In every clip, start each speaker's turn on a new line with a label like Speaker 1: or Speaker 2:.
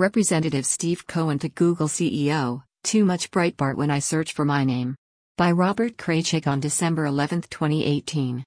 Speaker 1: Representative Steve Cohen to Google CEO, "Too much Breitbart when I search for my name." By Robert Kraychik on December 11, 2018.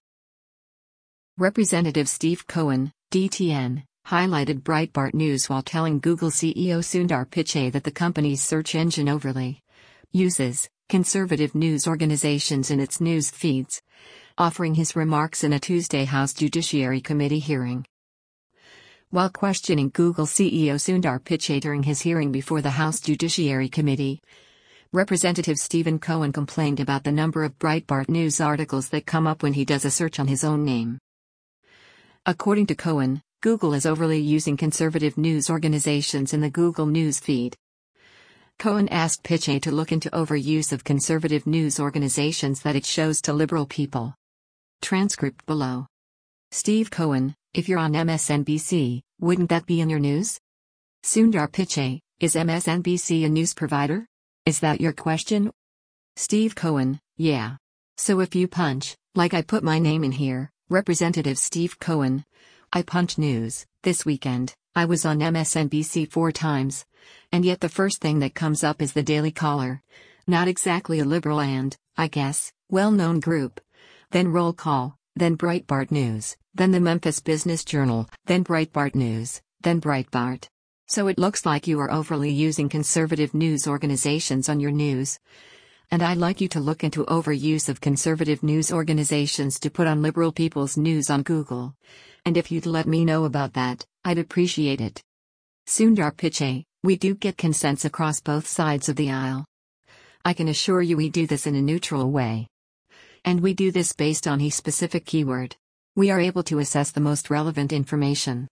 Speaker 1: Representative Steve Cohen, DTN, highlighted Breitbart News while telling Google CEO Sundar Pichai that the company's search engine overly uses conservative news organizations in its news feeds, offering his remarks in a Tuesday House Judiciary Committee hearing. While questioning Google CEO Sundar Pichai during his hearing before the House Judiciary Committee, Representative Stephen Cohen complained about the number of Breitbart News articles that come up when he does a search on his own name. According to Cohen, Google is overly using conservative news organizations in the Google News feed. Cohen asked Pichai to look into overuse of conservative news organizations that it shows to liberal people. Transcript below. Steve Cohen, if you're on MSNBC, wouldn't that be in your news? Sundar Pichai, is MSNBC a news provider? Is that your question? Steve Cohen, yeah. So if you punch, like I put my name in here, Representative Steve Cohen, I punch news, this weekend, I was on MSNBC 4 times. And yet the first thing that comes up is the Daily Caller. Not exactly a liberal and, I guess, well-known group. Then Roll Call, then Breitbart News, then the Memphis Business Journal, then Breitbart News, then Breitbart. So it looks like you are overly using conservative news organizations on your news. And I'd like you to look into overuse of conservative news organizations to put on liberal people's news on Google. And if you'd let me know about that, I'd appreciate it. Sundar Pichai, we do get consents across both sides of the aisle. I can assure you we do this in a neutral way. And we do this based on a specific keyword. We are able to assess the most relevant information.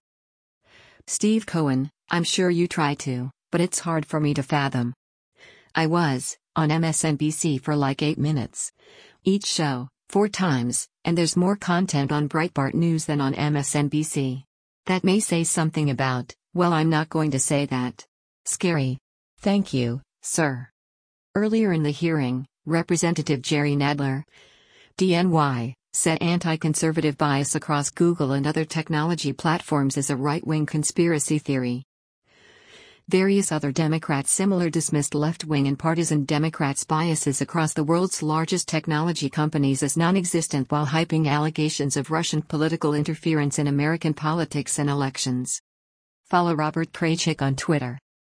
Speaker 1: Steve Cohen, I'm sure you try to, but it's hard for me to fathom. I was on MSNBC for like 8 minutes. Each show, 4 times, and there's more content on Breitbart News than on MSNBC. That may say something about, well, I'm not going to say that. Scary. Thank you, sir. Earlier in the hearing, Representative Jerry Nadler, DNY, said anti-conservative bias across Google and other technology platforms is a right-wing conspiracy theory. Various other Democrats similarly dismissed left-wing and partisan Democrats' biases across the world's largest technology companies as non-existent while hyping allegations of Russian political interference in American politics and elections. Follow Robert Kraychik on Twitter.